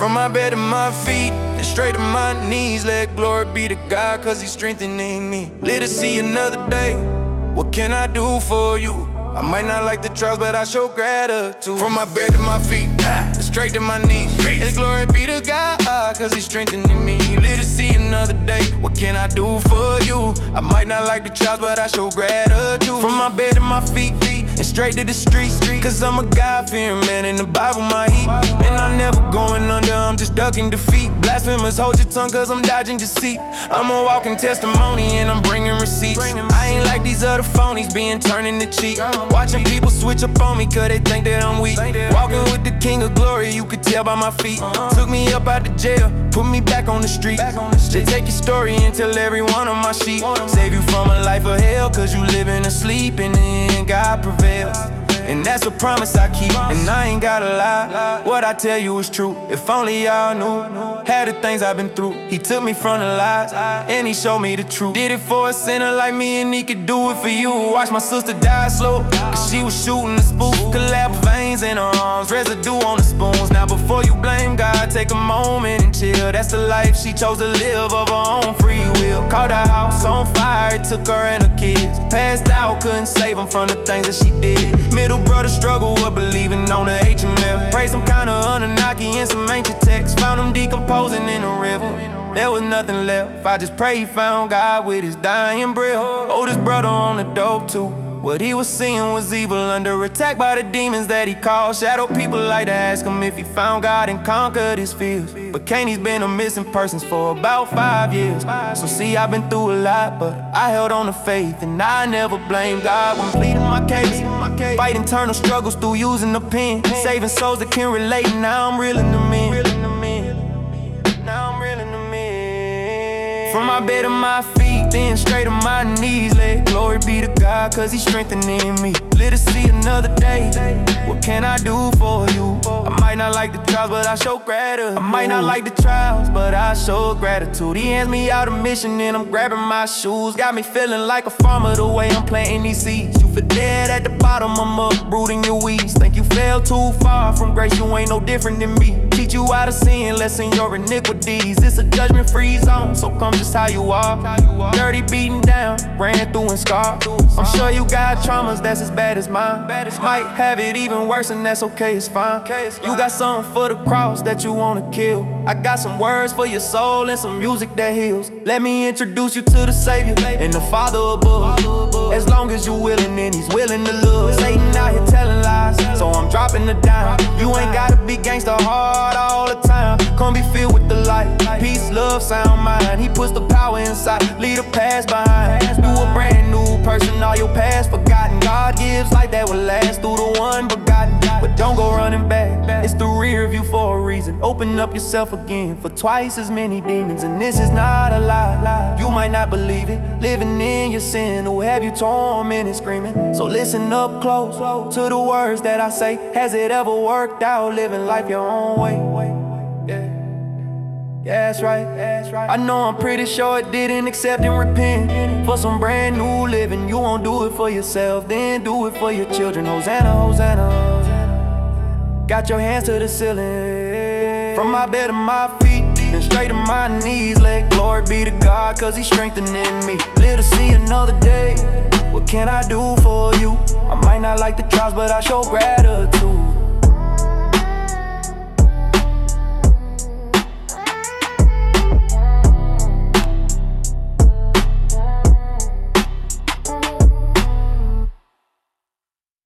From my bed to my feet, and straight to my knees. Let glory be to God, cause he's strengthening me. Live to see another day. What can I do for you? I might not like the trials, but I show gratitude. From my bed to my feet, and straight to my knees. Let glory be to God, cause he's strengthening me. Live to see another day. What can I do for you? I might not like the trials, but I show gratitude. From my bed to my feet, and straight to the street, cause I'm a God-fearing man, in the Bible my heat. And I'm never going under, I'm just ducking defeat. Blasphemous, hold your tongue, cause I'm dodging deceit. I'm a walking testimony, and I'm bringing receipts. I ain't like these other phonies, being turned into cheat. Watching people switch up on me, cause they think that I'm weak. Walking with the King of Glory, you could tell by my feet. Took me up out the jail, put me back on the street. They take your story and tell every one of my sheep. Save you from a life of hell, cause you living asleep, and then God prevails. And that's a promise I keep, and I ain't gotta lie. What I tell you is true, if only y'all knew. Had the things I've been through, he took me from the lies, and he showed me the truth. Did it for a sinner like me, and he could do it for you. Watch my sister die slow, cause she was shooting the spoof. Collapsed veins in her arms, residue on the spoons. Now before you blame God, take a moment and chill. That's the life she chose to live of her own free will. Caught her house on fire, it took her and her kids. Passed out, couldn't save them from the things that she did. Middle brother struggle with believing on the HMF. Pray some kind of Anunnaki and some ancient texts. Found them decomposing in the river. There was nothing left. I just pray he found God with his dying breath. Oldest brother on the dope too. What he was seeing was evil, under attack by the demons that he called shadow. People like to ask him if he found God and conquered his fears. But Kaney's been a missing persons for about 5 years. So see, I've been through a lot, but I held on to faith, and I never blamed God when pleading my case. Fight internal struggles through using the pen, saving souls that can relate, and now I'm reeling them in. From my bed to my feet, then straight to my knees. Let glory be to God, cause he's strengthening me. Live to see another day. What can I do for you? I might not like the trials, but I show gratitude. I might not like the trials, but I show gratitude. He hands me out a mission, and I'm grabbing my shoes. Got me feeling like a farmer the way I'm planting these seeds. You feel dead at the bottom, I'm uprooting your weeds. Think you fell too far from grace, you ain't no different than me. Teach you how to sin, lessen your iniquities. It's a judgment-free zone, so come just how you are. Dirty, beaten down, ran through and scarred. I'm sure you got traumas that's as bad as mine. Might have it even worse, and that's okay, it's fine. You got something for the cross that you wanna kill. I got some words for your soul and some music that heals. Let me introduce you to the Savior and the Father above. As long as you willing, and he's willing to love. Satan out here telling lies, so I'm dropping the dime. You ain't gotta be gangsta hard all the time. Come be filled with the light, peace, love, sound mind. He puts the power inside, leave the past behind. You a brand new person, all your past forgotten. God gives life that will last through the one begotten. But don't go running back, it's the rear view for a reason. Open up yourself again for twice as many demons, and this is not a lie. You might not believe it, living in your sin will have you tormented, screaming. So listen up close to the words that I say. Has it ever worked out living life your own way? Yeah, that's right. I know I'm pretty sure it didn't accept and repent for some brand new living. You won't do it for yourself, then do it for your children. Hosanna, Hosanna, Hosanna. Got your hands to the ceiling. From my bed to my feet, then straight to my knees. Let glory be to God, cause he's strengthening me. Live to see another day. What can I do for you? I might not like the trials, but I show gratitude.